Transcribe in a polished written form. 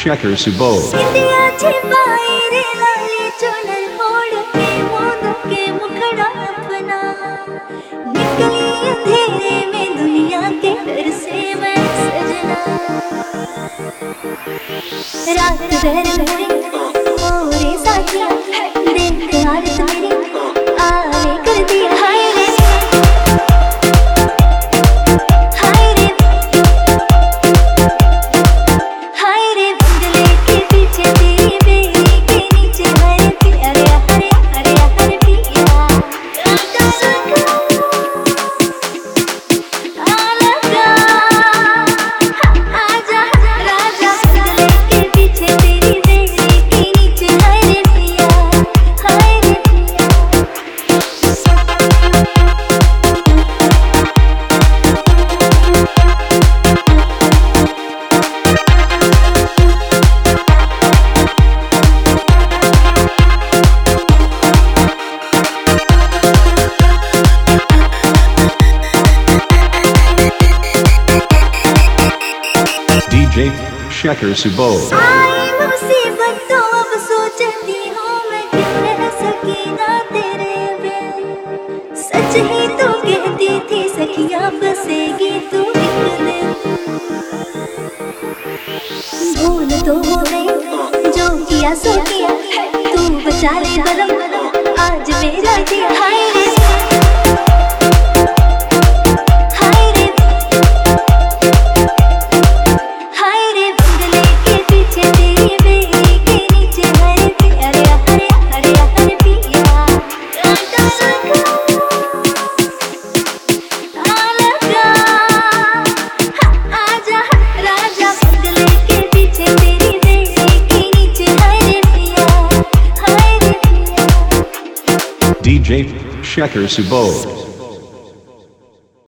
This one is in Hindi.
Shekhar Subodh. रात भर मोरे मोरे साथिया देख हालत मेरी आले कर दिया हाय रे हाय रे हाय रे बंगले के पीछे तेरी बेड़ी के नीचे हरे पिया रे हरे हरे हरे पिया आलगा आजा राजा बंगले के पीछे तेरी बेड़ी के नीचे हरे पिया हाय रे पिया DJ Shekhar Subodh. आई मुसीबत तो अब सोचती हूँ मैं क्यों रह सकी ना तेरे बिन सच ही तो कहती थी सखियाँ बसेगी तू एक दिन भूल तो हो गई जो किया सो किया तू बचा ले बलम आज मेरा जिया हाय रे हाय रे हाय रे बंगले के पीछे तेरी बेड़ी के नीचे हरे पिया रे हरे हरे हरे पिया आलगा आजा राजा बंगले के पीछे तेरी बेड़ी के नीचे हरे पिया हाय रे पिया DJ Shekhar Subodh.